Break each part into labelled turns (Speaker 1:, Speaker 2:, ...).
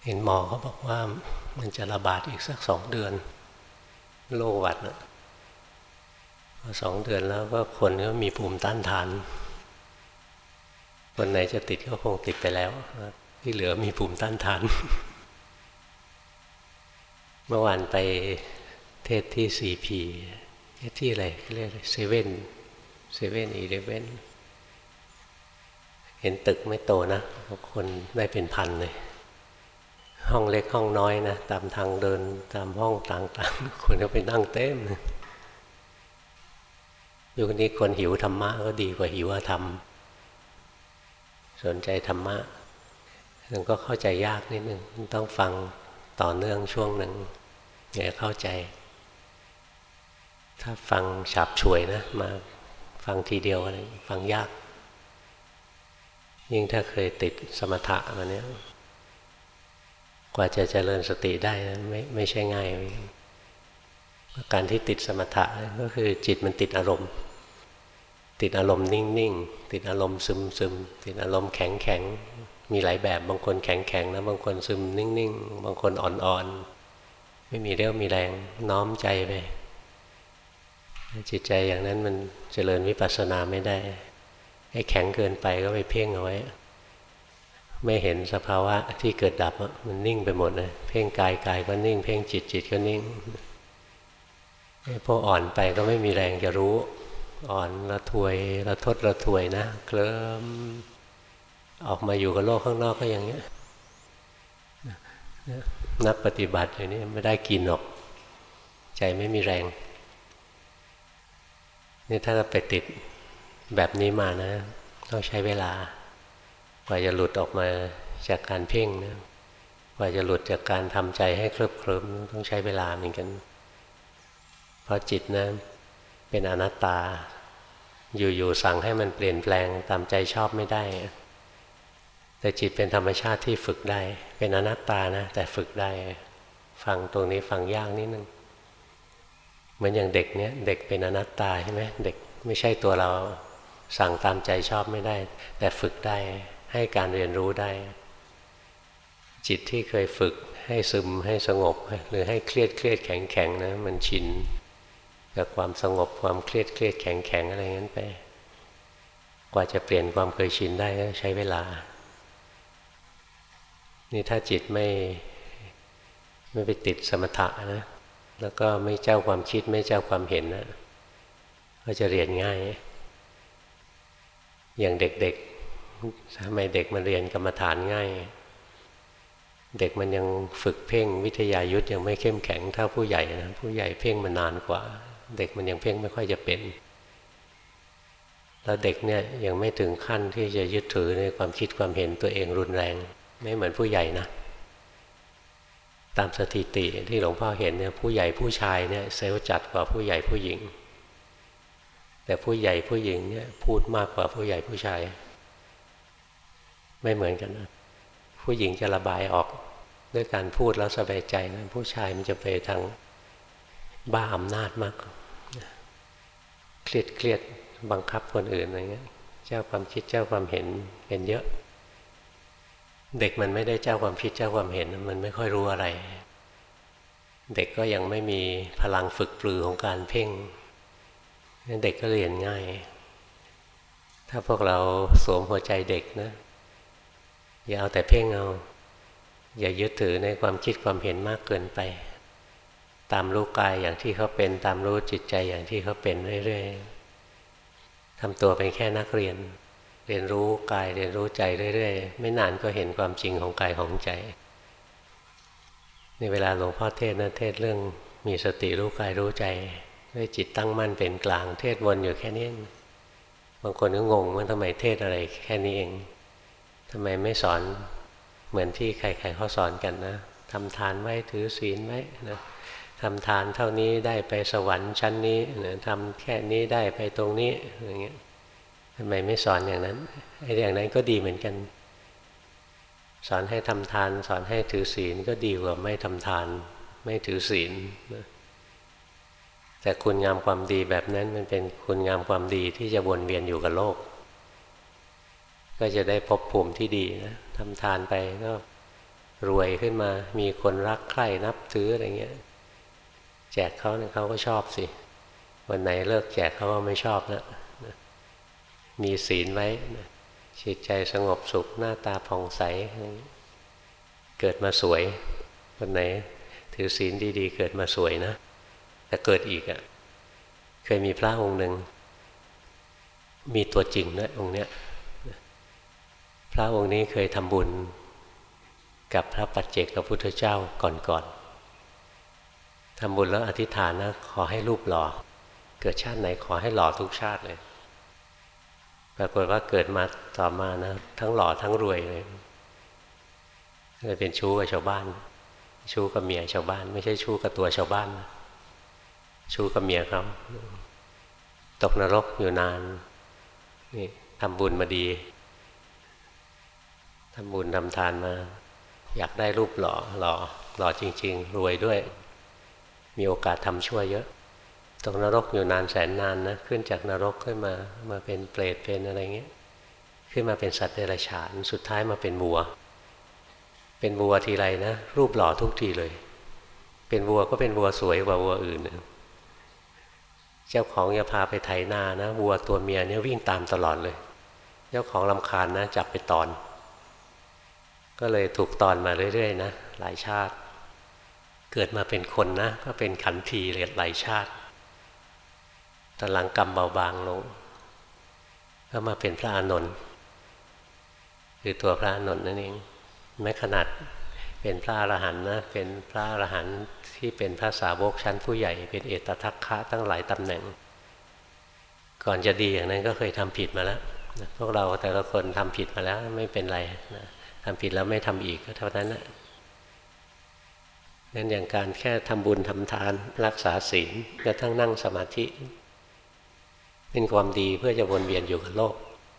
Speaker 1: เห็นหมอเขาบอกว่ามันจะระบาดอีกสัก2 เดือนโรคหวัดนะ2 เดือนแล้วก็คนก็มีภูมิต้านทานคนไหนจะติดก็คงติดไปแล้วที่เหลือมีภูมิต้านทานเมื่อวานไปเทศที่CPเทศที่อะไรเรียกเซเว่น11เห็นตึกไม่โตนะคนได้เป็นพันเลยห้องเล็กห้องน้อยนะตามทางเดินตามห้องต่างๆคนก็ไปนั่งเต็มยุคนี้คนหิวธรรมะก็ดีกว่าหิวธรรมสนใจธรรมะมันก็เข้าใจยากนิดนึงต้องฟังต่อเนื่องช่วงหนึ่งอย่าเข้าใจถ้าฟังฉับฉวยนะมาฟังทีเดียวอะไรฟังยากยิ่งถ้าเคยติดสมถะมาเนี้ยกว่าจะเจริญสติได้นะไม่ใช่ง่ายการที่ติดสมถะก็คือจิตมันติดอารมณ์นิ่งๆติดอารมณ์ซึมติดอารมณ์แข็งมีหลายแบบบางคนแข็งนะบางคนซึมนิ่งๆบางคนอ่อนๆไม่มีเรี่ยวมีแรงน้อมใจไปจิตใจอย่างนั้นมันเจริญวิปัสสนาไม่ได้ให้แข็งเกินไปก็ไปเพ่งเอาไว้ไม่เห็นสภาวะที่เกิดดับมันนิ่งไปหมดเลยเพ่งกายก็นิ่งเพ่งจิตก็นิ่งพวกอ่อนไปก็ไม่มีแรงจะรู้อ่อนระทวยระทดระทวยนะเคลิ้มออกมาอยู่กับโลกข้างนอกก็อย่างเงี้ยนักปฏิบัติอย่างนี้ไม่ได้กินหรอกใจไม่มีแรงนี่ถ้าเราไปติดแบบนี้มานะต้องใช้เวลากว่าจะหลุดออกมาจากการเพ่งนะกว่าจะหลุดจากการทำใจให้เคลิบเคลิ้มต้องใช้เวลาเหมือนกันเพราะจิตนะเป็นอนัตตาอยู่ๆสั่งให้มันเปลี่ยนแปลงตามใจชอบไม่ได้แต่จิตเป็นธรรมชาติที่ฝึกได้เป็นอนัตตานะแต่ฝึกได้ฟังตรงนี้ฟังยากนิดนึงเหมือนอย่างเด็กเนี่ยเด็กเป็นอนัตตาใช่ไหมเด็กไม่ใช่ตัวเราสั่งตามใจชอบไม่ได้แต่ฝึกได้ให้การเรียนรู้ได้จิตที่เคยฝึกให้ซึมให้สงบหรือให้เครียดแข็งนะมันชินกับความสงบความเครียดแข็งอะไรงั้นไปกว่าจะเปลี่ยนความเคยชินได้ก็ใช้เวลานี่ถ้าจิตไม่ไปติดสมถะนะแล้วก็ไม่เจ้าความคิดไม่เจ้าความเห็นนะก็จะเรียนง่ายอย่างเด็กๆทำไมเด็กมาเรียนกรรมฐานง่ายเด็กมันยังฝึกเพ่งวิทยายุทธยังไม่เข้มแข็งเท่าผู้ใหญ่นะผู้ใหญ่เพ่งมานานกว่าเด็กมันยังเพ่งไม่ค่อยจะเป็นแล้วเด็กเนี่ยยังไม่ถึงขั้นที่จะยึดถือในความคิดความเห็นตัวเองรุนแรงไม่เหมือนผู้ใหญ่นะตามสถิติที่หลวงพ่อเห็นเนี่ยผู้ใหญ่ผู้ชายเนี่ยเซลล์จัดกว่าผู้ใหญ่ผู้หญิงแต่ผู้ใหญ่ผู้หญิงเนี่ยพูดมากกว่าผู้ใหญ่ผู้ชายไม่เหมือนกันนะผู้หญิงจะระบายออกด้วยการพูดแล้วสบายใจนะผู้ชายมันจะไปทางบ้าอำนาจมากเครียดบังคับคนอื่นอะไรเงี้ยเจ้าความคิดเจ้าความเห็นเป็นเยอะเด็กมันไม่ได้เจ้าความคิดเจ้าความเห็นมันไม่ค่อยรู้อะไรเด็กก็ยังไม่มีพลังฝึกปรือของการเพ่งเด็กก็เรียนง่ายถ้าพวกเราสวมหัวใจเด็กนะอย่าเอาแต่เพ่งเอาอย่ายึดถือในความคิดความเห็นมากเกินไปตามรู้กายอย่างที่เขาเป็นตามรู้จิตใจอย่างที่เขาเป็นเรื่อยๆทำตัวเป็นแค่นักเรียนรู้กายเรียนรู้ใจเรื่อยๆไม่นานก็เห็นความจริงของกายของใจในเวลาหลวงพ่อเทศนะเทศเรื่องมีสติรู้กายรู้ใจด้วยจิตตั้งมั่นเป็นกลางเทศวนอยู่แค่นี้บางคนก็งงว่าทำไมเทศอะไรแค่นี้เองทำไมไม่สอนเหมือนที่ใครๆเขาสอนกันนะทำทานไว้ถือศีลไว้นะทำทานเท่านี้ได้ไปสวรรค์ชั้นนี้นะทำแค่นี้ได้ไปตรงนี้อย่างเงี้ยทำไมไม่สอนอย่างนั้นไอ้อย่างนั้นก็ดีเหมือนกันสอนให้ทำทานสอนให้ถือศีลก็ดีกว่าไม่ทำทานไม่ถือศีลนะแต่คุณงามความดีแบบนั้นมันเป็นคุณงามความดีที่จะวนเวียนอยู่กับโลกก็จะได้พบภูมิที่ดีนะทำทานไปก็รวยขึ้นมามีคนรักใคร่นับถืออะไรเงี้ยแจกเขาเนี่ยเขาก็ชอบสิวันไหนเลิกแจกเขาก็ไม่ชอบแล้วมีศีลไว้จิตใจสงบสุขหน้าตาผ่องใสเกิดมาสวยวันไหนถือศีลดีๆเกิดมาสวยนะแต่เกิดอีกอ่ะเคยมีพระองค์หนึ่งมีตัวจริงนะองค์เนี้ยพระองค์นี้เคยทำบุญกับพระปัจเจกพุทธเจ้าก่อนทำบุญแล้วอธิษฐานนะขอให้รูปหล่อเกิดชาติไหนขอให้หล่อทุกชาติเลยปรากฏว่าเกิดมาต่อมานะทั้งหล่อทั้งรวยเลยเป็นชู้กับชาวบ้านชู้กับเมียชาวบ้านไม่ใช่ชู้กับตัวชาวบ้านนะชู้กับเมียเขาตกนรกอยู่นานนี่ทำบุญมาดีทำบุญทำทานมาอยากได้รูปหล่อจริงๆรวยด้วยมีโอกาสทำชั่วเยอะตกนรกอยู่นานแสนนานนะขึ้นจากนรกขึ้นมาเป็นเปรตเป็นอะไรเงี้ยขึ้นมาเป็นสัตว์เดรัจฉานสุดท้ายมาเป็นวัวทีไรนะรูปหล่อทุกทีเลยเป็นวัวก็เป็นวัวสวยกว่าวัวอื่นนะเจ้าของจะพาไปไถนานะวัวตัวเมียเนี่ยวิ่งตามตลอดเลยเจ้าของรำคาญนะจับไปตอนก็เลยถูกตอนมาเรื่อยๆนะหลายชาติเกิดมาเป็นคนนะก็เป็นขันทีหลายชาติตอนหลังกรรมเบาบางลงก็มาเป็นพระอานนท์คือตัวพระอานนท์นั่นเองแม้ขนาดเป็นพระอรหันต์นะเป็นพระอรหันต์ที่เป็นพระสาวกชั้นผู้ใหญ่เป็นเอตทัคคะตั้งหลายตำแหน่งก่อนจะดีอย่างนั้นก็เคยทำผิดมาแล้วพวกเราแต่ละคนทำผิดมาแล้วไม่เป็นไรนะทำผิดแล้วไม่ทำอีกก็เท่านั้นแหละงั้นอย่างการแค่ทำบุญทำทานรักษาศีลกระทั่งนั่งสมาธิเป็นความดีเพื่อจะวนเวียนอยู่กับโลก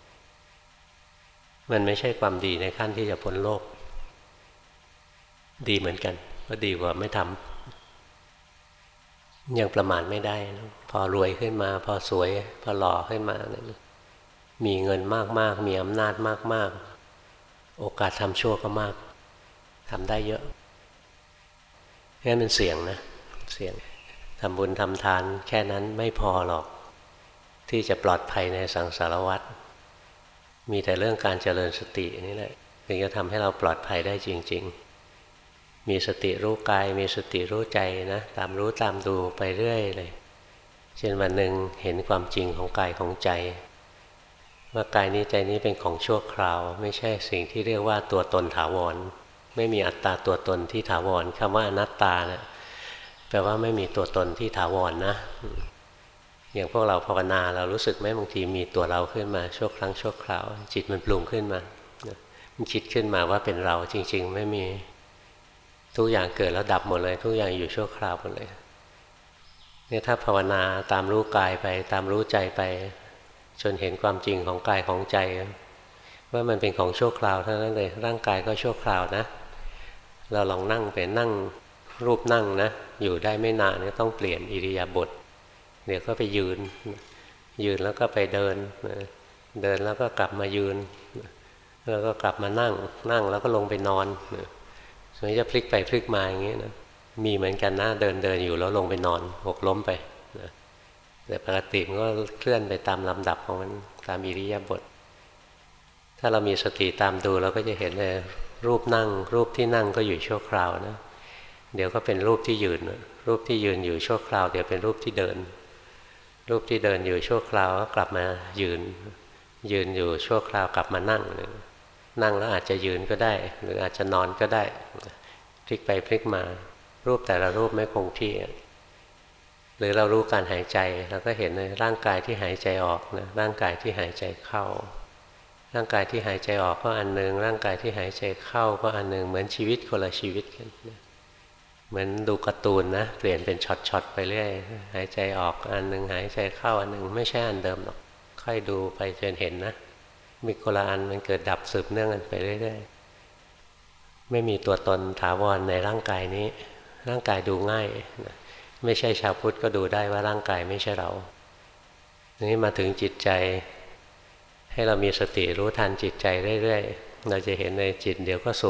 Speaker 1: มันไม่ใช่ความดีในขั้นที่จะพ้นโลกดีเหมือนกันก็ดีกว่าไม่ทำยังประมาทไม่ได้นะพอรวยขึ้นมาพอสวยพอหล่อขึ้นมานะมีเงินมากๆมีอำนาจมากๆโอกาสทำชั่วก็มากทำได้เยอะงั้นมันเสี่ยงนะเสี่ยงทำบุญทำทานแค่นั้นไม่พอหรอกที่จะปลอดภัยในสังสารวัฏมีแต่เรื่องการเจริญสตินี่แหละถึงจะทำให้เราปลอดภัยได้จริงๆมีสติรู้กายมีสติรู้ใจนะตามรู้ตามดูไปเรื่อยเลยเช่นวันหนึ่งเห็นความจริงของกายของใจว่ากายนี้ใจนี้เป็นของชั่วคราวไม่ใช่สิ่งที่เรียกว่าตัวตนถาวรไม่มีอัตตาตัวตนที่ถาวรคำว่าอนัตตานะแปลว่าไม่มีตัวตนที่ถาวรนะอย่างพวกเราภาวนาเรารู้สึกไหมบางทีมีตัวเราขึ้นมาชั่วครั้งชั่วคราวจิตมันปรุงขึ้นมามันคิดขึ้นมาว่าเป็นเราจริงๆไม่มีทุกอย่างเกิดแล้วดับหมดเลยทุกอย่างอยู่ชั่วคราวหมดเลยเนี่ยถ้าภาวนาตามรู้กายไปตามรู้ใจไปจนเห็นความจริงของกายของใจว่ามันเป็นของชั่วคราวเท่านั้นเลยร่างกายก็ชั่วคราวนะเราลองนั่งไปนั่งรูปนั่งนะอยู่ได้ไม่นานก็ต้องเปลี่ยนอิริยาบถเดี๋ยวก็ไปยืนแล้วก็ไปเดินแล้วก็กลับมายืนแล้วก็กลับมานั่งแล้วก็ลงไปนอนส่วนจะพลิกไปพลิกมาอย่างนี้นะมีเหมือนกันนะเดินอยู่แล้วลงไปนอนหกล้มไปแต่ปกติมันก็เคลื่อนไปตามลำดับของมันตามอิริยาบถถ้าเรามีสติตามดูเราก็จะเห็นเลยรูปนั่งรูปที่นั่งก็อยู่ชั่วคราวนะเดี๋ยวก็เป็นรูปที่ยืนรูปที่ยืนอยู่ชั่วคราวเดี๋ยวเป็นรูปที่เดินรูปที่เดินอยู่ชั่วคราวก็กลับมายืนอยู่ชั่วคราวกลับมานั่งแล้วอาจจะยืนก็ได้หรืออาจจะนอนก็ได้พลิกไปพลิกมารูปแต่ละรูปไม่คงที่หรือเรารู้การหายใจเราก็เห็นในร่างกายที่หายใจออกนะร่างกายที่หายใจเข้าร่างกายที่หายใจออกก็อันนึงร่างกายที่หายใจเข้าก็อันนึงเหมือนชีวิตคนละชีวิตกันเหมือนดูการ์ตูนนะเปลี่ยนเป็นช็อตๆไปเรื่อยหายใจออกอันนึงหายใจเข้าอันนึงไม่ใช่อันเดิมหรอกค่อยดูไปจนเห็นนะมีคนละอันมันเกิดดับสืบเนื่องกันไปเรื่อยๆไม่มีตัวตนถาวรในร่างกายนี้ร่างกายดูง่ายนะไม่ใช่ชาวพุทธก็ดูได้ว่าร่างกายไม่ใช่เรานี่มาถึงจิตใจให้เรามีสติรู้ทันจิตใจเรื่อยๆเราจะเห็นในจิตเดี๋ยวก็สุข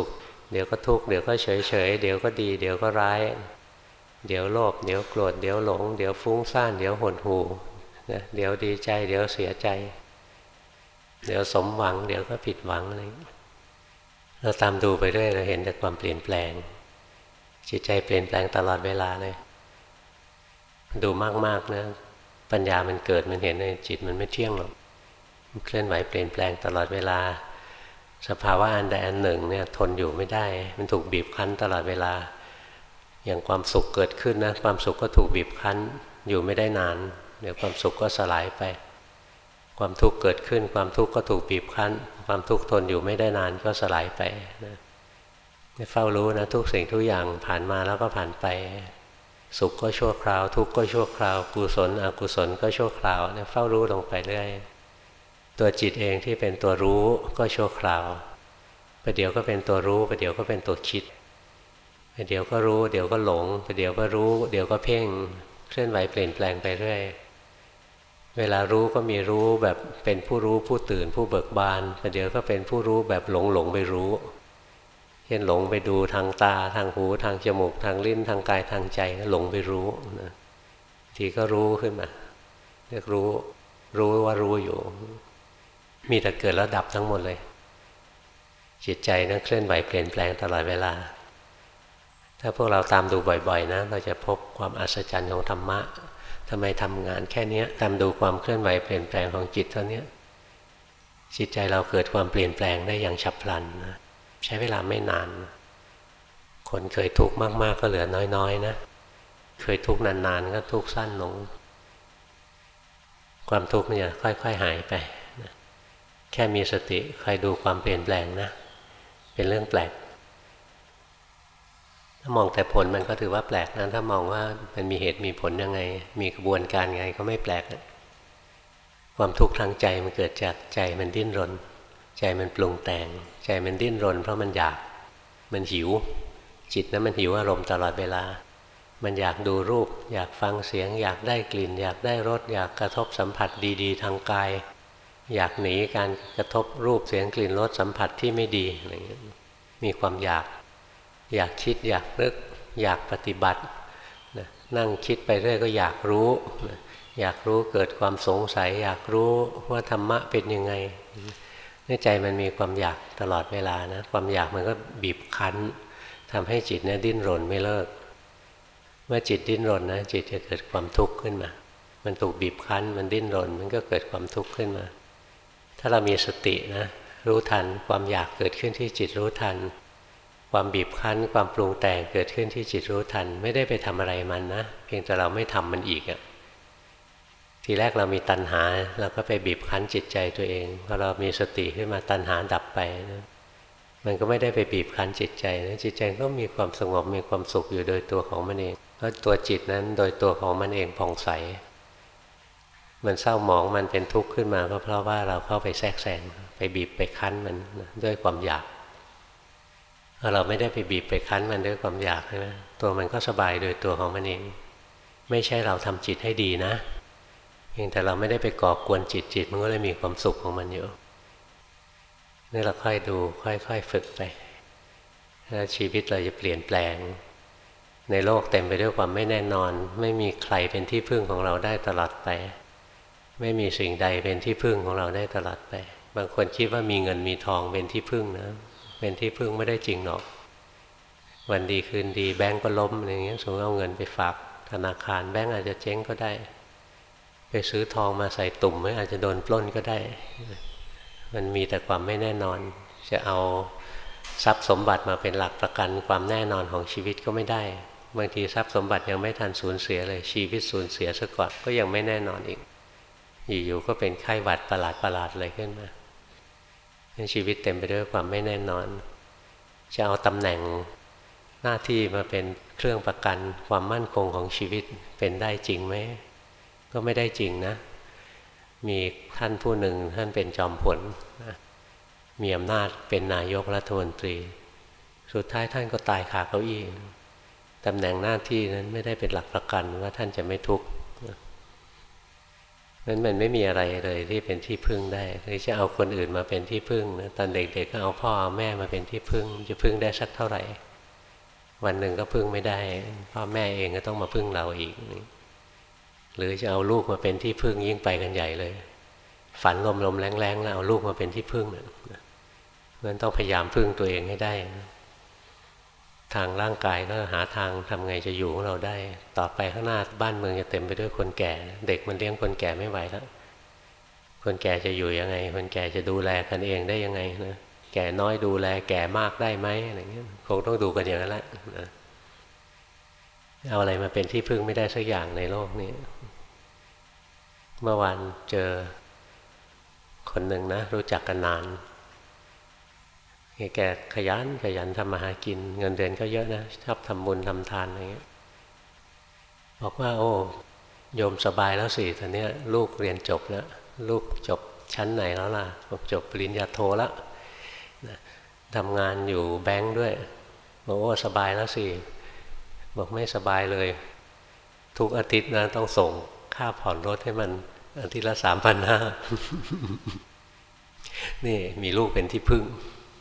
Speaker 1: เดี๋ยวก็ทุกข์เดี๋ยวก็เฉยเฉยเดี๋ยวก็ดีเดี๋ยวก็ร้ายเดี๋ยวโลภเดี๋ยวโกรธเดี๋ยวหลงเดี๋ยวฟุ้งซ่านเดี๋ยวหดหู่เดี๋ยวดีใจเดี๋ยวเสียใจเดี๋ยวสมหวังเดี๋ยวก็ผิดหวังอะไรเราตามดูไปเรื่อยเราเห็นแต่ความเปลี่ยนแปลงจิตใจเปลี่ยนแปลงตลอดเวลาเลยดูมากๆนะปัญญามันเกิดมันเห็นในจิตมันไม่เที่ยงหรอกมันเคลื่อนไหวเปลี่ยนแปลงตลอดเวลาสภาวะอันใดอันหนึ่งเนี่ยทนอยู่ไม่ได้มันถูกบีบคั้นตลอดเวลาอย่างความสุขเกิดขึ้นนะความสุขก็ถูกบีบคั้นอยู่ไม่ได้นานเดี๋ยวความสุขก็สลายไปความทุกข์เกิดขึ้นความทุกข์ก็ถูกบีบคั้นความทุกข์ทนอยู่ไม่ได้นานก็สลายไปนะเฝ้ารู้นะทุกสิ่งทุกอย่างผ่านมาแล้วก็ผ่านไปสุขก็ชั่วคราวทุกข์ก็ชั่วคราวกุศลอกุศลก็ชั่วคราวเนี่ยเฝ้ารู้ลงไปเรื่อยตัวจิตเองที่เป็นตัวรู้ก็ชั่วคราวประเดี๋ยวก็เป็นตัวรู้ประเดี๋ยวก็เป็นตัวคิดประเดี๋ยวก็รู้เดี๋ยวก็หลงประเดี๋ยวก็รู้เดี๋ยวก็เพ่งเคลื่อนไหวเปลี่ยนแปลงไปเรื่อยเวลารู้ก็มีรู้แบบเป็นผู้รู้ผู้ตื่นผู้เบิกบานประเดี๋ยวก็เป็นผู้รู้แบบหลงไปรู้เช่นหลงไปดูทางตาทางหูทางจมูกทางลิ้นทางกายทางใจก็หลงไปรู้นะทีก็รู้ขึ้นมาเรียกรู้ว่ารู้อยู่มีแต่เกิดแล้วดับทั้งหมดเลยจิตใจนั้นเคลื่อนไหวเปลี่ยนแปลงตลอดเวลาถ้าพวกเราตามดูบ่อยๆนะเราจะพบความอัศจรรย์ของธรรมะทำไมทำงานแค่นี้ตามดูความเคลื่อนไหวเปลี่ยนแปลงของจิตเท่านี้จิตใจเราเกิดความเปลี่ยนแปลงได้อย่างฉับพลันนะใช้เวลาไม่นานคนเคยทุกข์มากๆก็เหลือน้อยๆนะเคยทุกข์นานๆก็ทุกข์สั้นลงความทุกข์มันจะค่อยๆหายไปนะแค่มีสติคอยดูความเปลี่ยนแปลงนะเป็นเรื่องแปลกถ้ามองแต่ผลมันก็ถือว่าแปลกนะถ้ามองว่ามันมีเหตุมีผลยังไงมีกระบวนการไงก็ไม่แปลกนะความทุกข์ทางใจมันเกิดจากใจมันดิ้นรนใจมันปรุงแต่งใจมันดิ้นรนเพราะมันอยากมันหิวจิตนั้นมันหิวอารมณ์ตลอดเวลามันอยากดูรูปอยากฟังเสียงอยากได้กลิ่นอยากได้รสอยากกระทบสัมผัสดีๆทางกายอยากหนีการกระทบรูปเสียงกลิ่นรสสัมผัสที่ไม่ดีอะไรเงี้ยมีความอยากคิดอยากนึกอยากปฏิบัตินั่งคิดไปเรื่อยก็อยากรู้อยากรู้เกิดความสงสัยอยากรู้ว่าธรรมะเป็นยังไงในใจมันมีความอยากตลอดเวลานะความอยากมันก็บีบคั้นทำให้จิตเนี่ยดิ้นรนไม่เลิกเมื่อจิตดิ้นรนนะจิตจะเกิดความทุกข์ขึ้นมามันถูกบีบคั้นมันดิ้นรนมันก็เกิดความทุกข์ขึ้นมาถ้าเรามีสตินะรู้ทันความอยากเกิดขึ้นที่จิตรู้ทันความบีบคั้นความปรุงแต่งเกิดขึ้นที่จิตรู้ทันไม่ได้ไปทำอะไรมันนะเพียงแต่เราไม่ทำมันอีกอะทีแรกเรามีตัณหาเราก็ไปบีบคั้นจิตใจตัวเองพอเรามีสติขึ้นมาตัณหาดับไปนะมันก็ไม่ได้ไปบีบคั้นจิตใจนะจิตใจก็มีความสงบมีความสุขอยู่โดยตัวของมันเองเพราะตัวจิตนั้นโดยตัวของมันเองผ่องใสมันเศร้าหมองมันเป็นทุกข์ขึ้นมาก็เพราะว่าเราเข้าไปแทรกแซงไปบีบไปคั้นมันด้วยความอยากเราไม่ได้ไปบีบไปคั้นมันด้วยความอยากใช่ไหมตัวมันก็สบายโดยตัวของมันเองไม่ใช่เราทำจิตให้ดีนะเพียงแต่เราไม่ได้ไปก่อกวนจิตมันก็เลยมีความสุขของมันอยู่นี่เราค่อยดูค่อยๆฝึกไปแล้วชีวิตเราจะเปลี่ยนแปลงในโลกเต็มไปด้วยความไม่แน่นอนไม่มีใครเป็นที่พึ่งของเราได้ตลอดไปไม่มีสิ่งใดเป็นที่พึ่งของเราได้ตลอดไปบางคนคิดว่ามีเงินมีทองเป็นที่พึ่งนะเป็นที่พึ่งไม่ได้จริงหรอกวันดีคืนดีแบงก์ก็ล้มอะไรเงี้ยสมมติเอาเงินไปฝากธนาคารแบงก์อาจจะเจ๊งก็ได้ไปซื้อทองมาใส่ตุ่มไม่อาจจะโดนปล้นก็ได้มันมีแต่ความไม่แน่นอนจะเอาทรัพย์สมบัติมาเป็นหลักประกันความแน่นอนของชีวิตก็ไม่ได้บางทีทรัพย์สมบัติยังไม่ทันสูญเสียเลยชีวิตสูญเสียซะก่อนก็ยังไม่แน่นอนอีกอยู่ๆก็เป็นไข้หวัดประหลาดเลยขึ้นมาชีวิตเต็มไปด้วยความไม่แน่นอนจะเอาตำแหน่งหน้าที่มาเป็นเครื่องประกันความมั่นคงของชีวิตเป็นได้จริงไหมก็ไม่ได้จริงนะมีท่านผู้หนึ่งท่านเป็นจอมพลนะมีอำนาจเป็นนายกรัฐมนตรีสุดท้ายท่านก็ตายคาเก้าอี้ตำแหน่งหน้าที่นั้นไม่ได้เป็นหลักประกันว่าท่านจะไม่ทุกข์นั้นมันไม่มีอะไรเลยที่เป็นที่พึ่งได้หรือจะเอาคนอื่นมาเป็นที่พึ่งนะตอนเด็กๆก็เอาพ่อเอาแม่มาเป็นที่พึ่งจะพึ่งได้สักเท่าไหร่วันหนึ่งก็พึ่งไม่ได้พ่อแม่เองก็ต้องมาพึ่งเราอีกหรือจะเอาลูกมาเป็นที่พึ่งยิ่งไปกันใหญ่เลยฝันลมๆแรงๆแล้วเอาลูกมาเป็นที่พึ่งมันต้องพยายามพึ่งตัวเองให้ได้ทางร่างกายก็หาทางทำไงจะอยู่ของเราได้ต่อไปข้างหน้าบ้านเมืองจะเต็มไปด้วยคนแก่เด็กมันเลี้ยงคนแก่ไม่ไหวแล้วคนแก่จะอยู่ยังไงคนแก่จะดูแลกันเองได้ยังไงนะแก่น้อยดูแลแก่มากได้ไหมอะไรเงี้ยคงต้องดูกันอย่างนั้นแหละนะเอาอะไรมาเป็นที่พึ่งไม่ได้สักอย่างในโลกนี้เมื่อวานเจอคนหนึ่งนะรู้จักกันนานแกขยันทำมาหากินเงินเดือนก็เยอะนะชอบทำบุญทำทานอะไรเงี้ยบอกว่าโอ้โยมสบายแล้วสิตอนนี้ลูกเรียนจบแล้วลูกจบชั้นไหนแล้วล่ะบอกจบปริญญาโทแล้วทำงานอยู่แบงค์ด้วยบอกโอ้สบายแล้วสิบอกไม่สบายเลยทุกอาทิตย์นะต้องส่งค่าผ่อนรถให้มันอาทิตย์ละ3,500นี่มีลูกเป็นที่พึ่ง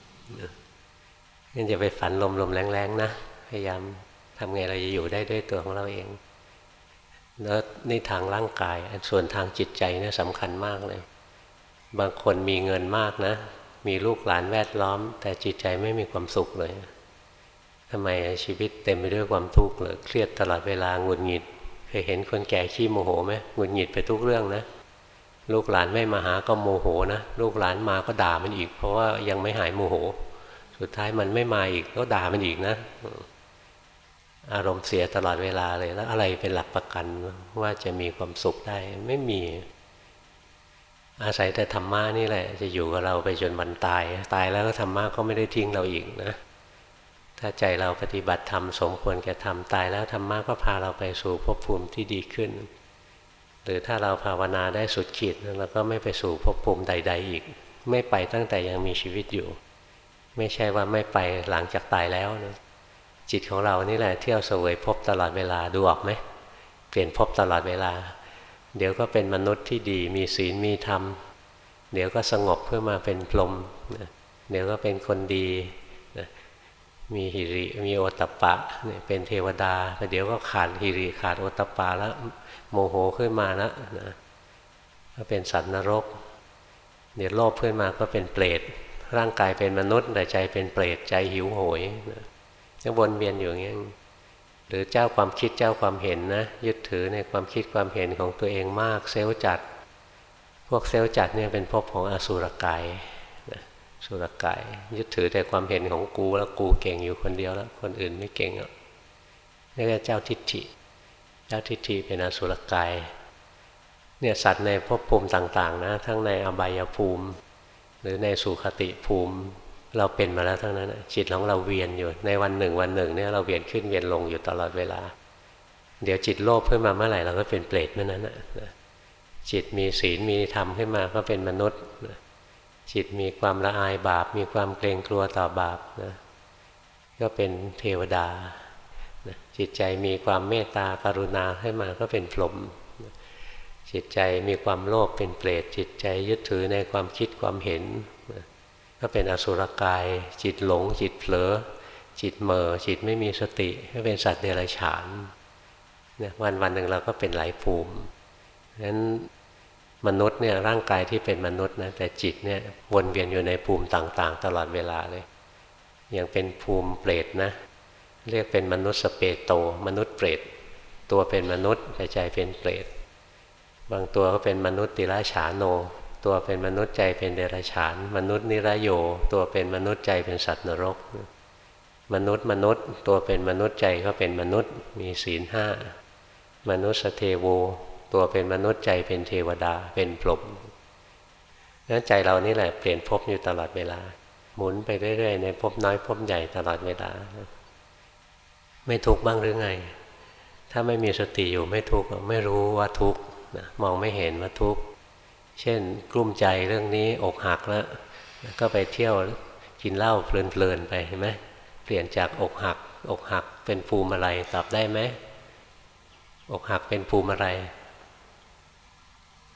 Speaker 1: งั้นจะไปฝันลมแรงๆนะพยายามทำไงเราจะอยู่ได้ด้วยตัวของเราเองแล้วนี่ทางร่างกายส่วนทางจิตใจเนี่ยสำคัญมากเลยบางคนมีเงินมากนะมีลูกหลานแวดล้อมแต่จิตใจไม่มีความสุขเลยทำไมชีวิตเต็มไปด้วยความทุกข์เลยเครียดตลอดเวลาหงุดหงิดเคยเห็นคนแก่ขี้โมโหไหมหงุดหงิดไปทุกเรื่องนะลูกหลานไม่มาหาก็โมโหนะลูกหลานมาก็ด่ามันอีกเพราะว่ายังไม่หายโมโหสุดท้ายมันไม่มาอีกก็ด่ามันอีกนะอารมณ์เสียตลอดเวลาเลยแล้วอะไรเป็นหลักประกันว่าจะมีความสุขได้ไม่มีอาศัยแต่ธรรมะนี่แหละจะอยู่กับเราไปจนวันตายแล้วก็ธรรมะก็ไม่ได้ทิ้งเราอีกนะถ้าใจเราปฏิบัติธรรมสมควรแก่ธรรมตายแล้วธรรมะก็พาเราไปสู่ภพภูมิที่ดีขึ้นหรือถ้าเราภาวนาได้สุดขีดเราก็ไม่ไปสู่ภพภูมิใดๆอีกไม่ไปตั้งแต่ยังมีชีวิตอยู่ไม่ใช่ว่าไม่ไปหลังจากตายแล้วนะจิตของเรานี่แหละเที่ยวเสวยภพตลอดเวลาดูออกไหมเปลี่ยนภพตลอดเวลาเดี๋ยวก็เป็นมนุษย์ที่ดีมีศีลมีธรรมเดี๋ยวก็สงบเพื่อมาเป็นพรหมเดี๋ยวก็เป็นคนดีมีหิริมีโอตตัปปะเป็นเทวดาแต่เดี๋ยวก็ขาดหิริขาดโอตตัปปะแล้วโมโหขึ้นมาแล้วนะก็เป็นสัตว์นรกเดี๋ยวโลภขึ้นมาก็เป็นเปรตร่างกายเป็นมนุษย์แต่ใจเป็นเปรตใจหิวโหยจะวนเวียนอยู่อย่างนี้หรือเจ้าความคิดเจ้าความเห็นนะยึดถือในความคิดความเห็นของตัวเองมากเซลล์จัดพวกเซลล์จัดเนี่ยเป็นภพของอสุรกายสุรกายยึดถือแต่ความเห็นของกูแล้วกูเก่งอยู่คนเดียวแล้วคนอื่นไม่เก่งอ่ะนี่ก็เจ้าทิฏฐิเป็นอสุรกายเนี่ยสัตว์ในภพภูมิต่างๆนะทั้งในอบายภูมิหรือในสุคติภูมิเราเป็นมาแล้วทั้งนั้นจิตของเราเวียนอยู่ในวันหนึ่งเนี่ยเราเวียนขึ้นเวียนลงอยู่ตลอดเวลาเดี๋ยวจิตโลภขึ้นมาเมื่อไหร่เราก็เป็นเปรตเมื่อนั้นจิตมีศีลมีธรรมขึ้นมาก็เป็นมนุษย์จิตมีความละอายบาปมีความเกรงกลัวต่อบาปนะก็เป็นเทวดาจิตใจมีความเมตตากรุณาขึ้นมาก็เป็นพรหมจิตใจมีความโลภเป็นเปรตจิตใจยึดถือในความคิดความเห็นก็เป็นอสุรกายจิตหลงจิตเผลอจิตเหม่อจิตไม่มีสติก็เป็นสัตว์เดรัจฉานเนี่ยวันหนึ่งเราก็เป็นหลายภูมินั้นมนุษย์เนี่ยร่างกายที่เป็นมนุษย์นะแต่จิตเนี่ยวนเวียนอยู่ในภูมิต่างๆตลอดเวลาเลยอย่างเป็นภูมิเปรตนะเรียกเป็นมนุษย์สเปโตมนุษย์เปรตตัวเป็นมนุษย์แต่ใจเป็นเปรตบางตัวก็เป็นมนุษย์ติราชาโนตัวเป็นมนุษย์ใจเป็นเดรัจฉานมนุษย์นิรโยตัวเป็นมนุษย์ใจเป็นสัตว์นรกมนุษย์ตัวเป็นมนุษย์ใจก็เป็นมนุษย์มีศีล5มนุษย์เทโวตัวเป็นมนุษย์ใจเป็นเทวดาเป็นพรหมนั้นใจเรานี่แหละเปลี่ยนภพอยู่ตลอดเวลาหมุนไปเรื่อยๆในภพน้อยภพใหญ่ตลอดเวลาไม่ทุกข์บ้างหรือไงถ้าไม่มีสติอยู่ไม่ทุกข์ไม่รู้ว่าทุกข์มองไม่เห็นว่าทุกข์เช่นกลุ้มใจเรื่องนี้อกหักแล้วก็ไปเที่ยวกินเหล้าเพลินๆไปเห็นไหมเปลี่ยนจากอกหักเป็นภูมิอะไรตอบได้ไหมอกหักเป็นภูมิอะไร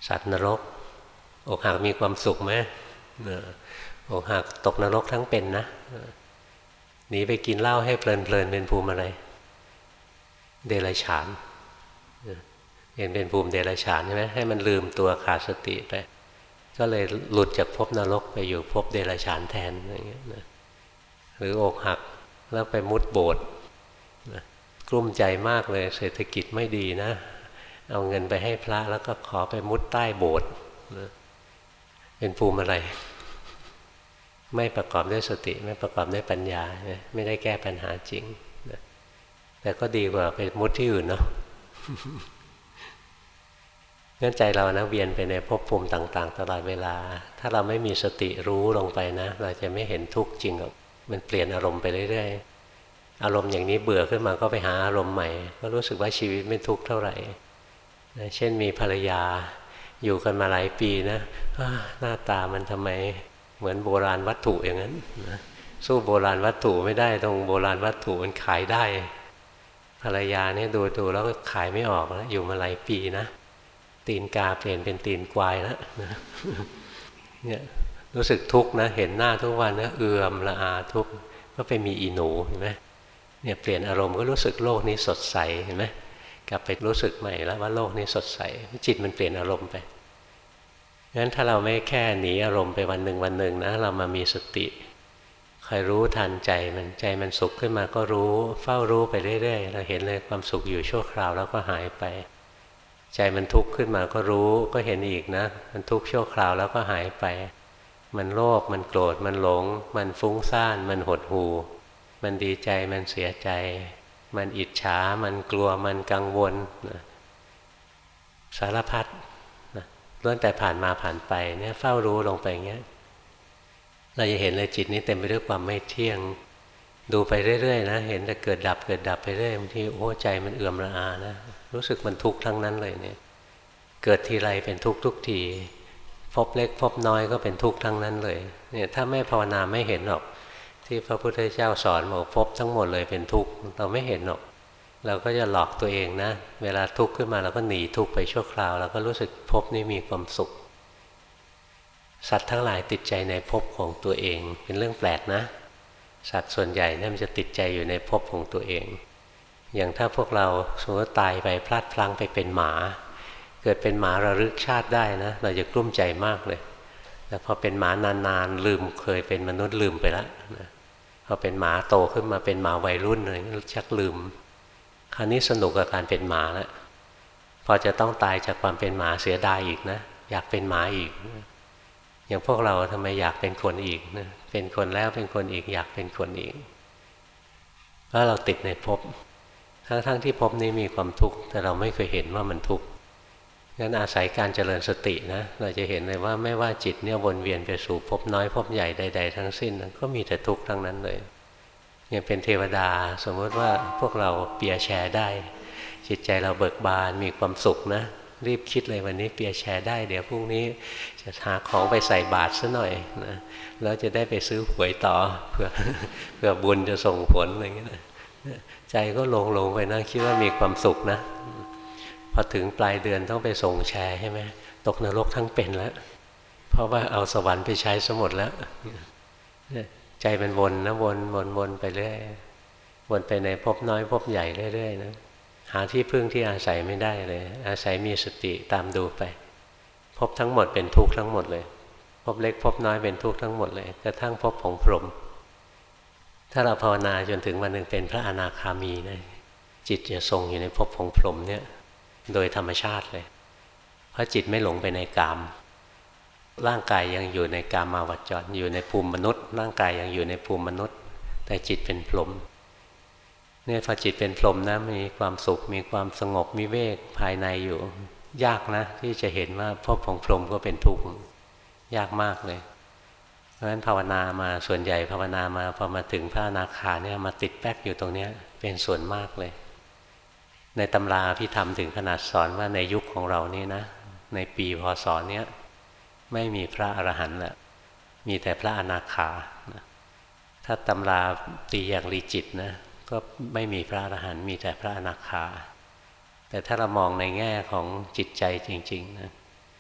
Speaker 1: สัตว์นรกอกหักมีความสุขไหมอกหักตกนรกทั้งเป็นนะหนีไปกินเหล้าให้เพลินเป็นภูมิอะไรเดรัจฉานเป็นภูมิเดรัจฉานใช่ไหมให้มันลืมตัวขาดสติไปก็เลยหลุดจากภพนรกไปอยู่ภพเดรัจฉานแทนอย่างเงี้ยนะหรืออกหักแล้วไปมุดโบสถ์กลุ้มใจมากเลยเศรษฐกิจไม่ดีนะเอาเงินไปให้พระแล้วก็ขอไปมุดใต้โบสถ์เป็นภูมิอะไรไม่ประกอบด้วยสติไม่ประกอบด้วยปัญญาไม่ได้แก้ปัญหาจริงแต่ก็ดีกว่าไปมุดที่อื่นเนาะงั้นใจเรานะเวียนไปในภพภูมิต่างๆตลอดเวลาถ้าเราไม่มีสติรู้ลงไปนะเราจะไม่เห็นทุกข์จริงหรอกมันเปลี่ยนอารมณ์ไปเรื่อยๆอารมณ์อย่างนี้เบื่อขึ้นมาก็ไปหาอารมณ์ใหม่ก็รู้สึกว่าชีวิตไม่ทุกข์เท่าไหร่เช่นมีภรรยาอยู่กันมาหลายปีนะหน้าตามันทำไมเหมือนโบราณวัตถุอย่างนั้นสู้โบราณวัตถุไม่ได้ตรงโบราณวัตถุมันขายได้ภรรยาเนี่ยดูแล้วก็ขายไม่ออกแล้วอยู่มาหลายปีนะตีนกาเปลี่ยนเป็นตีนควายแล้วเนี่ยรู้สึกทุกข์นะเห็นหน้าทุกวันนะเอื่อมละอาทุกข์ก็ไปมีอีหนูเห็นไหมเนี่ยเปลี่ยนอารมณ์ก็รู้สึกโลกนี้สดใสเห็นไหมกลับไปรู้สึกใหม่แล้วว่าโลกนี้สดใสจิตมันเปลี่ยนอารมณ์ไปงั้นถ้าเราไม่แค่หนีอารมณ์ไปวันหนึ่งนะเรามามีสติคอยรู้ทันใจมันสุขขึ้นมาก็รู้เฝ้ารู้ไปเรื่อยๆเราเห็นเลยความสุขอยู่ชั่วคราวแล้วก็หายไปใจมันทุกข์ขึ้นมาก็รู้ก็เห็นอีกนะมันทุกข์ชั่วคราวแล้วก็หายไปมันโลภมันโกรธมันหลงมันฟุ้งซ่านมันหดหู่มันดีใจมันเสียใจมันอิจฉามันกลัวมันกังวลสารพัดล้วนแต่ผ่านมาผ่านไปเนี่ยเฝ้ารู้ลงไปอย่างเงี้ยเราจะเห็นเลยจิตนี้เต็มไปด้วยความไม่เที่ยงดูไปเรื่อยๆนะเห็นแต่เกิดดับไปเรื่อยบางทีโอ้ใจมันเอื่อมระอานะรู้สึกมันทุกข์ทั้งนั้นเลยเนี่ยเกิดทีไรเป็นทุกข์ทุกทีพบเล็กพบน้อยก็เป็นทุกข์ทั้งนั้นเลยเนี่ยถ้าไม่ภาวนาไม่เห็นหรอกที่พระพุทธเจ้าสอนบอกพบทั้งหมดเลยเป็นทุกข์เราไม่เห็นหรอกเราก็จะหลอกตัวเองนะเวลาทุกข์ขึ้นมาเราก็หนีทุกข์ไปชั่วคราวเราก็รู้สึกภพนี้มีความสุขสัตว์ทั้งหลายติดใจในภพของตัวเองเป็นเรื่องแปลกนะสัตว์ส่วนใหญ่เนี่ยมันจะติดใจอยู่ในภพของตัวเองอย่างถ้าพวกเราสมมติตายไปพลาดพลั้งไปเป็นหมาเกิดเป็นหมาระลึกชาติได้นะเราจะกลุ้มใจมากเลยแต่พอเป็นหมานานๆลืมเคยเป็นมนุษย์ลืมไปแล้วนะพอเป็นหมาโตขึ้นมาเป็นหมาวัยรุ่นเลยชักลืมคราวนี้สนุกกับการเป็นหมาแล้วพอจะต้องตายจากความเป็นหมาเสียดายอีกนะอยากเป็นหมาอีกอย่างพวกเราทำไมอยากเป็นคนอีกนะเป็นคนแล้วเป็นคนอีกอยากเป็นคนอีกเพราะเราติดในภพทั้งที่ภพนี้มีความทุกข์แต่เราไม่เคยเห็นว่ามันทุกข์งั้นอาศัยการเจริญสตินะเราจะเห็นเลยว่าไม่ว่าจิตเนี่ยวนเวียนไปสู่ภพน้อยภพใหญ่ใดๆทั้งสิ้นก็มีแต่ทุกข์ทั้งนั้นเลยอย่างเป็นเทวดาสมมติว่าพวกเราเปียแชร์ได้จิตใจเราเบิกบานมีความสุขนะรีบคิดเลยวันนี้เปียแชร์ได้เดี๋ยวพรุ่งนี้จะหาของไปใส่บาตรซะหน่อยนะแล้วจะได้ไปซื้อหวยต่อเพื่อบุญจะส่งผลอะไรอย่างเงี้ยนะใจก็ลงไปนะคิดว่ามีความสุขนะพอถึงปลายเดือนต้องไปส่งแชร์ใช่ไหมตกนรกทั้งเป็นแล้วเพราะว่าเอาสวรรค์ไปใช้ซะหมดแล้วใจมันวนนะวนไปเรื่อยวนไปในภพน้อยภพใหญ่เรื่อยๆนะหาที่พึ่งที่อาศัยไม่ได้เลยอาศัยมีสติตามดูไปภพทั้งหมดเป็นทุกข์ทั้งหมดเลยภพเล็กภพน้อยเป็นทุกข์ทั้งหมดเลยกระทั่งภพของพรหมถ้าเราภาวนาจนถึงวันหนึ่งเป็นพระอนาคามีนะจิตจะทรงอยู่ในภพของพรหมเนี่ยโดยธรรมชาติเลยเพราะจิตไม่หลงไปในกามร่างกายยังอยู่ในกามาวจรอยู่ในภูมิมนุษย์ร่างกายยังอยู่ในภูมิมนุษย์แต่จิตเป็นพรหมเนี่ยพอจิตเป็นพรหมนะมีความสุขมีความสงบมีเวกภายในอยู่ยากนะที่จะเห็นว่าภพของพรหมก็เป็นทุกข์ยากมากเลยเพราะฉะนั้นภาวนามาส่วนใหญ่ภาวนามาพอมาถึงพระอนาคาเนี่ยมาติดแป๊กอยู่ตรงนี้เป็นส่วนมากเลยในตำราพิธรรมถึงขนาดสอนว่าในยุคของเรานี่นะในปีพ.ศ.เนี้ยไม่มีพระอรหันต์ละมีแต่พระอนาคาถ้าตำราตีอย่างลีจิตนะก็ไม่มีพระอรหันต์มีแต่พระอนาคาแต่ถ้าเรามองในแง่ของจิตใจจริงๆนะ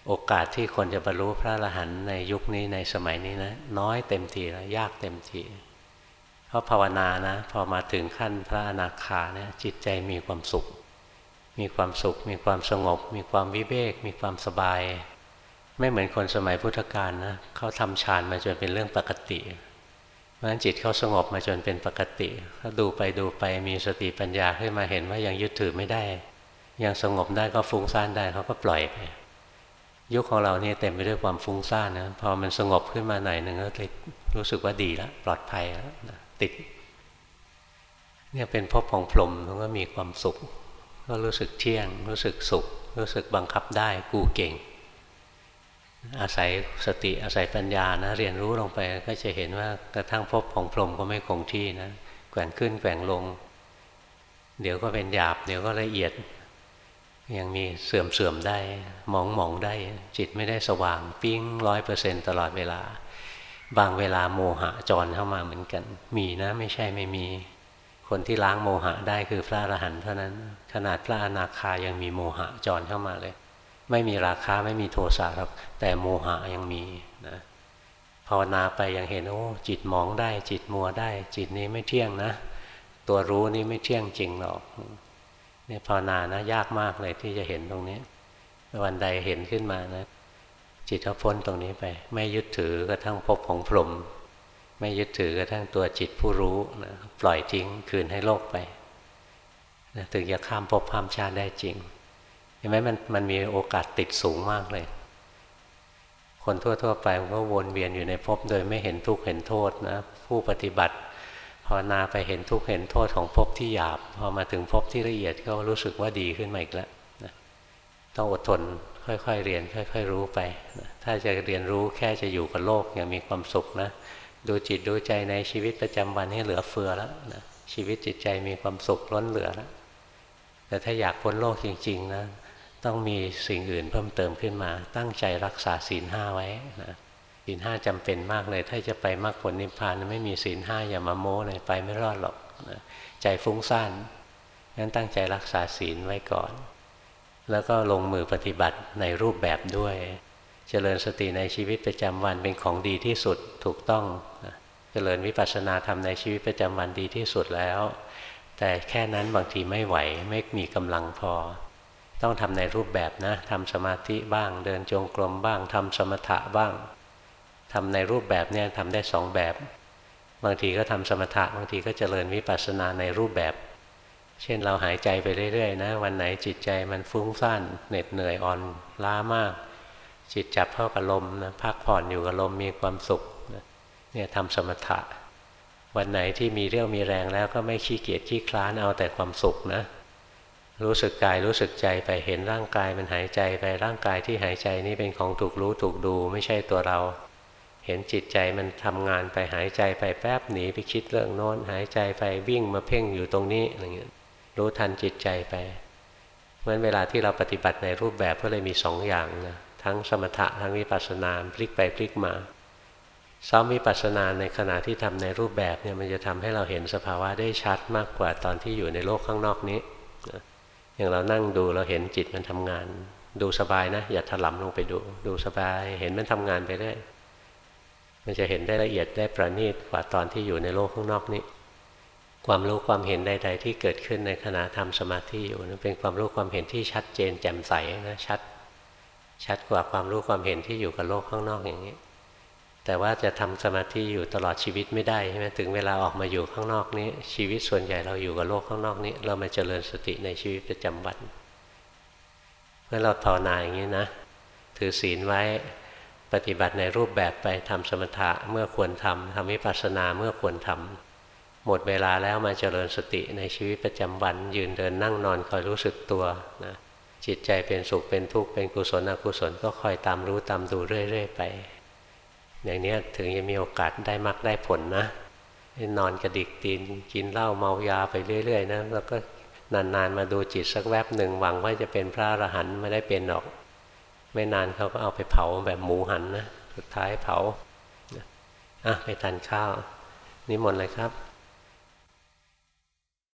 Speaker 1: โอกาสที่คนจะบรรลุพระอรหันต์ในยุคนี้ในสมัยนี้นะน้อยเต็มทีแล้วยากเต็มทีเพราะภาวนานะพอมาถึงขั้นพระอนาคาเนี่ยจิตใจมีความสุขมีความสุขมีความสงบมีความวิเวกมีความสบายไม่เหมือนคนสมัยพุทธกาลนะเขาทำฌานมาจนเป็นเรื่องปกติเพราะฉะนั้นจิตเขาสงบมาจนเป็นปกติเขาดูไปมีสติปัญญาขึ้นมาเห็นว่ายังยึดถือไม่ได้ยังสงบได้ก็ฟุ้งซ่านได้เขาก็ปล่อยไปยุคของเราเนี่ยเต็มไปด้วยความฟุ้งซ่านนะพอมันสงบขึ้นมาหน่อยหนึ่งก็เลยรู้สึกว่าดีแล้วปลอดภัยแล้วติดเนี่ยเป็นภพของพรหมมันก็มีความสุขก็รู้สึกเที่ยงรู้สึกสุขรู้สึกบังคับได้กูเก่งอาศัยสติอาศัยปัญญานะเรียนรู้ลงไปก็จะเห็นว่ากระทั่งภพของพรหมก็ไม่คงที่นะแกว่งขึ้นแกว่งลงเดี๋ยวก็เป็นหยาบเดี๋ยวก็ละเอียดยังมีเสื่อมได้มองได้จิตไม่ได้สว่างปิ้ง100%ตลอดเวลาบางเวลาโมหะจรเข้ามาเหมือนกันมีนะไม่ใช่ไม่มีคนที่ล้างโมหะได้คือพระอรหันต์เท่านั้นขนาดพระอนาคายังมีโมหะจรเข้ามาเลยไม่มีราคะไม่มีโทสะหรอกแต่โมหะยังมีนะภาวนาไปยังเห็นโอ้จิตมองได้จิตมัวได้จิตนี้ไม่เที่ยงนะตัวรู้นี่ไม่เที่ยงจริงหรอกเนี่ยภาวนานะยากมากเลยที่จะเห็นตรงนี้วันใดเห็นขึ้นมานะจิตเขาพ้นตรงนี้ไปไม่ยึดถือกระทั่งภพของพรหมไม่ยึดถือกระทั่งตัวจิตผู้รู้นะปล่อยทิ้งคืนให้โลกไปนะถึงจะข้ามภพข้ามชาติได้จริงเห็นไหมมันมีโอกาสติดสูงมากเลยคนทั่วไปมันก็วนเวียนอยู่ในภพโดยไม่เห็นทุกข์เห็นโทษนะผู้ปฏิบัติภาวนาไปเห็นทุกข์เห็นโทษของภพที่หยาบพอมาถึงภพที่ละเอียดก็รู้สึกว่าดีขึ้นมาอีกแล้วนะต้องอดทนค่อยๆเรียนค่อยๆรู้ไปนะถ้าจะเรียนรู้แค่จะอยู่กับโลกอย่างมีความสุขนะดูจิตดูใจในชีวิตประจำวันให้เหลือเฟือแล้วนะชีวิตจิตใจมีความสุขล้นเหลือแล้วแต่ถ้าอยากพ้นโลกจริงๆนะต้องมีสิ่งอื่นเพิ่มเติมขึ้นมาตั้งใจรักษาศีลห้าไว้นะศีลห้าจำเป็นมากเลยถ้าจะไปมรรคผลนิพพานไม่มีศีลห้าอย่ามาโม้เลยไปไม่รอดหรอกนะใจฟุ้งซ่านงั้นตั้งใจรักษาศีลไว้ก่อนแล้วก็ลงมือปฏิบัติในรูปแบบด้วยเจริญสติในชีวิตประจำวันเป็นของดีที่สุดถูกต้องนะเจริญวิปัสสนาธรรมในชีวิตประจำวันดีที่สุดแล้วแต่แค่นั้นบางทีไม่ไหวไม่มีกำลังพอต้องทำในรูปแบบนะทำสมาธิบ้างเดินจงกรมบ้างทำสมถะบ้างทำในรูปแบบเนี่ยทำได้สองแบบบางทีก็ทำสมถะบางทีก็เจริญวิปัสสนาในรูปแบบเช่นเราหายใจไปเรื่อยๆนะวันไหนจิตใจมันฟุ้งซ่านเหน็ดเหนื่อยอ่อนล้ามากจิตจับเข้ากับลมนะพักผ่อนอยู่กับลมมีความสุขเนี่ยทำสมถะวันไหนที่มีเรี่ยวมีแรงแล้วก็ไม่ขี้เกียจขี้คลานเอาแต่ความสุขนะรู้สึกกายรู้สึกใจไปเห็นร่างกายมันหายใจไปร่างกายที่หายใจนี่เป็นของถูกรู้ถูกดูไม่ใช่ตัวเราเห็นจิตใจมันทำงานไปหายใจไปแป๊บหนีไปคิดเรื่องโน้นหายใจไปวิ่งมาเพ่งอยู่ตรงนี้อะไรเงี้ยรู้ทันจิตใจไปเพราะฉะนั้นเวลาที่เราปฏิบัติในรูปแบบก็เลยมีสองอย่างนะทั้งสมถะทั้งวิปัสสนาพลิกไปพลิกมาซ้อมวิปัสสนาในขณะที่ทำในรูปแบบเนี่ยมันจะทำให้เราเห็นสภาวะได้ชัดมากกว่าตอนที่อยู่ในโลกข้างนอกนี้อย่างเรานั่งดูเราเห็นจิตมันทำงานดูสบายนะอย่าถลำลงไปดูสบายเห็นมันทำงานไปได้มันจะเห็นได้ละเอียดได้ประณีตกว่าตอนที่อยู่ในโลกข้างนอกนี้ความรู้ความเห็นใดๆที่เกิดขึ้นในขณะทำสมาธิอยู่นั้นเป็นความรู้ความเห็นที่ชัดเจนแจ่มใสนะชัดกว่าความรู้ความเห็นที่อยู่กับโลกข้างนอกอย่างนี้แต่ว่าจะทำสมาธิอยู่ตลอดชีวิตไม่ได้ใช่ไหมถึงเวลาออกมาอยู่ข้างนอกนี้ชีวิตส่วนใหญ่เราอยู่กับโลกข้างนอกนี้เรามาเจริญสติในชีวิตประจำวันเมื่อเราภาวนาอย่างนี้นะถือศีลไว้ปฏิบัติในรูปแบบไปทำสมถะเมื่อควรทำวิปัสสนาเมื่อควรทำหมดเวลาแล้วมาเจริญสติในชีวิตประจำวันยืนเดินนั่งนอนคอยรู้สึกตัวนะจิตใจเป็นสุขเป็นทุกข์เป็นกุศลอกุศลก็คอยตามรู้ตามดูเรื่อยๆไปอย่างนี้ถึงจะมีโอกาสได้มรรคได้ผลนะนอนกระดิกตีนกินเหล้าเมายาไปเรื่อยๆนะแล้วก็นานๆมาดูจิตสักแวบหนึ่งหวังว่าจะเป็นพระอรหันต์ไม่ได้เป็นหรอกไม่นานเขาก็เอาไปเผาแบบหมูหันนะสุดท้ายเผาไปทานข้าวนิมนต์เลยครับ